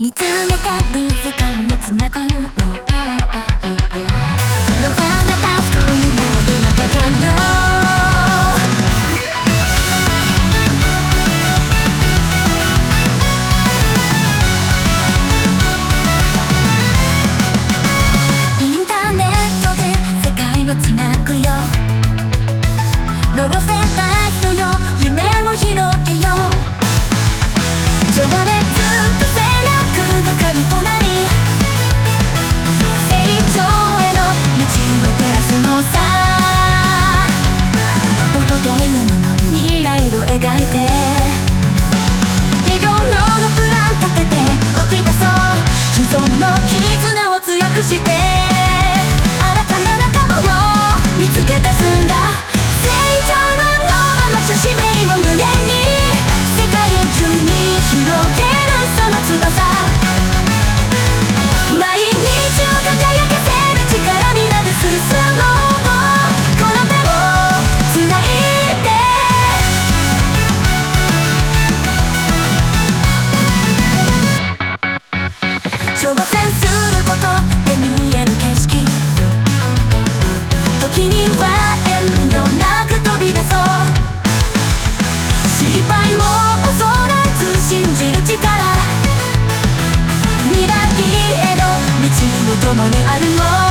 見つめてる世界をつなぐのロバナタスという中からインターネットで世界をつなぐよロロセライトよ夢を広げよう序盤でずっと背中が鍵となり成長への道を照らすのさボードゲームの未来を描いていろんなプラン立てて動き出そう既存の絆を強くして新たな仲間を見つけ出すんだ成長のまま使命を胸に世界中に広げるその翼毎日を輝かせる力になるスースーのこの手をつないで挑戦することで見える景色時には遠慮なく飛び出そう失敗も恐れず信じる力未来への道も共にあるの